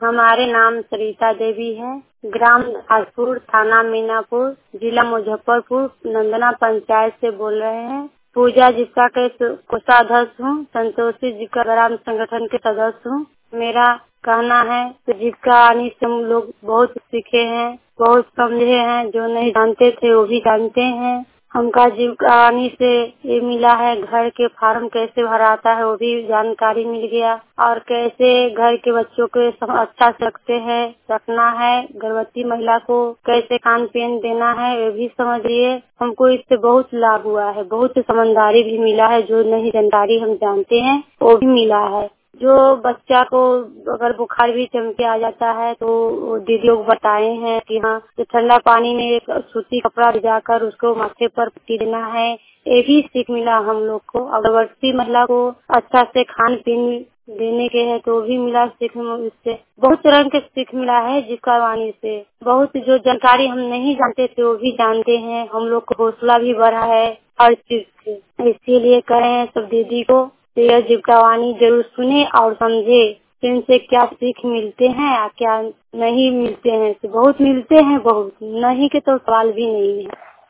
हमारे नाम सरिता देवी है। ग्राम आसपुर, थाना मीनापुर, जिला मुजफ्फरपुर, नंदना पंचायत से बोल रहे हैं। पूजा जीविका के कोषाध्यक्ष हूँ। संतोषी जीविका ग्राम संगठन के सदस्य हूँ। मेरा कहना है कि जीविका आने से हम लोग बहुत सीखे हैं, बहुत समझे हैं। जो नहीं जानते थे वो भी जानते हैं। हमका जीविका आने से ये मिला है, घर के फार्म कैसे भराता है वो भी जानकारी मिल गया, और कैसे घर के बच्चों को अच्छा से रखना है, गर्भवती महिला को कैसे खान पीन देना है ये भी समझिए। हमको इससे बहुत लाभ हुआ है, बहुत समझदारी भी मिला है। जो नहीं जानकारी हम जानते हैं वो भी मिला है। जो बच्चा को अगर बुखार भी चमके आ जाता है तो दीदी लोग बताए हैं कि हाँ, तो ठंडा पानी में एक सूती कपड़ा भिजाकर उसको माथे पर पट्टी देना है। ये भी सीख मिला हम लोग को। अगर गर्भवती महिला को अच्छा से खान पीन देने के है तो भी मिला सीख। इससे बहुत तरह के सीख मिला है जीविका वाणी से। बहुत जो जानकारी हम नहीं जानते थे वो भी जानते हैं। हम लोग को हौसला भी बढ़ा है हर चीज से। इसीलिए कहे हैं सब दीदी को यह जीविका वाणी जरूर सुने और समझे। इनसे क्या सीख मिलते हैं और क्या नहीं मिलते हैं। बहुत मिलते हैं, बहुत नहीं के तो सवाल भी नहीं है।